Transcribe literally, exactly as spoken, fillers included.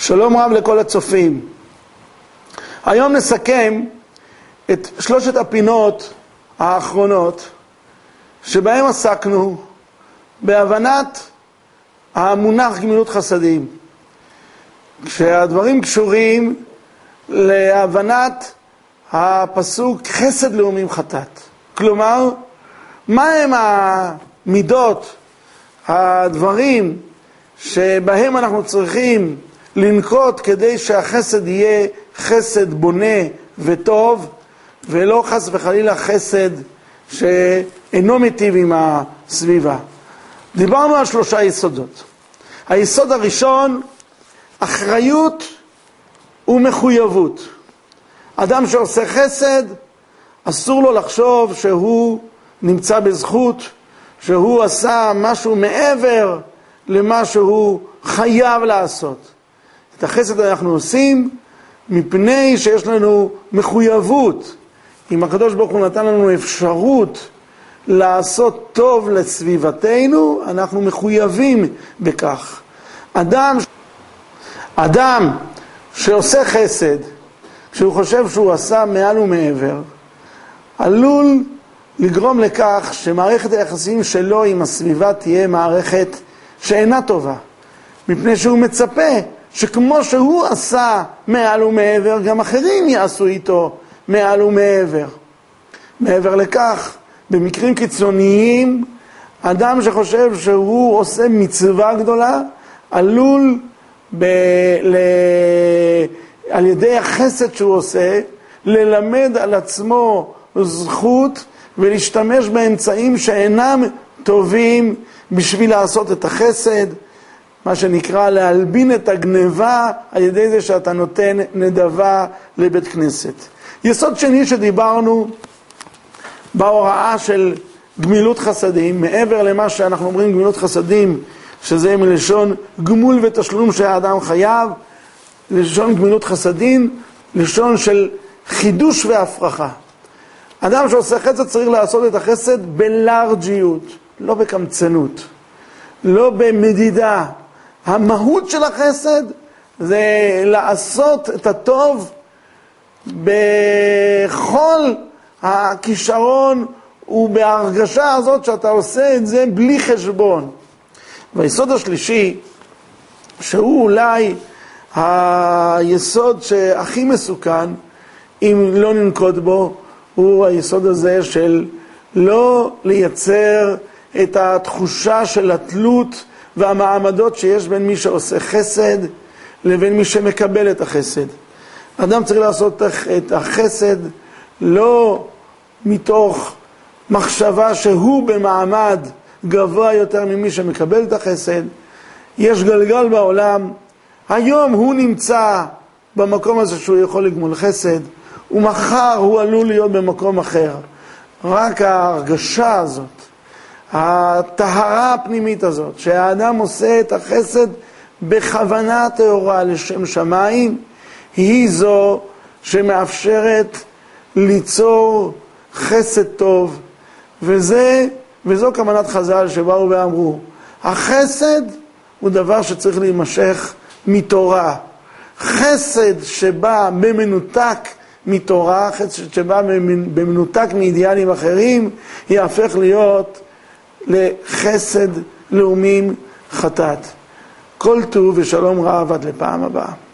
שלום רב לכל הצופים. היום נסכם את שלושת הפינות האחרונות שבהם עסקנו בהבנת המונח גמילות חסדים, כשהדברים קשורים להבנת הפסוק חסד לאומים חטאת. כלומר, מה הם המידות, הדברים שבהם אנחנו צריכים לנקוט כדי שהחסד יהיה חסד בונה וטוב, ולא חס וחלילה חסד שאינו מיטיב עם הסביבה. דיברנו על שלושה יסודות. היסוד הראשון, אחריות ומחויבות. אדם שעושה חסד, אסור לו לחשוב שהוא נמצא בזכות, שהוא עשה משהו מעבר למה שהוא חייב לעשות. את החסד אנחנו עושים מפני שיש לנו מחויבות. אם הקדוש ברוך הוא נתן לנו אפשרות לעשות טוב לסביבתנו, אנחנו מחויבים בכך. אדם, אדם שעושה חסד, כשהוא חושב שהוא עשה מעל ומעבר, עלול לגרום לכך שמערכת היחסים שלו עם הסביבה תהיה מערכת שאינה טובה, מפני שהוא מצפה שכמו שהוא עשה מעל ומעבר, גם אחרים יעשו איתו מעל ומעבר. מעבר לכך, במקרים קיצוניים, אדם שחושב שהוא עושה מצווה גדולה, עלול ב... ל... על ידי החסד שהוא עושה, ללמד על עצמו זכות ולהשתמש באמצעים שאינם טובים בשביל לעשות את החסד, מה שנקרא להלבין את הגניבה על ידי זה שאתה נותן נדבה לבית כנסת. יסוד שני שדיברנו בהוראה של גמילות חסדים, מעבר למה שאנחנו אומרים גמילות חסדים, שזה מלשון גמול ותשלום שהאדם חייב, לשון גמילות חסדים, לשון של חידוש והפרחה. אדם שעושה חסד צריך לעשות את החסד בלארג'יות, לא בקמצנות, לא במדידה. המהות של החסד זה לעשות את הטוב בכל הכישרון ובהרגשה הזאת שאתה עושה את זה בלי חשבון. והיסוד השלישי, שהוא אולי היסוד שהכי מסוכן אם לא ננקוט בו, הוא היסוד הזה של לא לייצר את התחושה של התלות והמעמדות שיש בין מי שעושה חסד לבין מי שמקבל את החסד. אדם צריך לעשות את החסד לא מתוך מחשבה שהוא במעמד גבוה יותר ממי שמקבל את החסד. יש גלגל בעולם, היום הוא נמצא במקום הזה שהוא יכול לגמול חסד, ומחר הוא עלול להיות במקום אחר. רק ההרגשה הזאת, הטהרה הפנימית הזאת, שהאדם עושה את החסד בכוונה טהורה לשם שמיים, היא זו שמאפשרת ליצור חסד טוב. וזה, וזו כוונת חז"ל שבאו ואמרו, החסד הוא דבר שצריך להימשך מתורה. חסד שבא במנותק מתורה, חסד שבא במנותק מאידיאלים אחרים, יהפך להיות לחסד לאומים חטאת. כל טוב ושלום רב עד לפעם הבאה.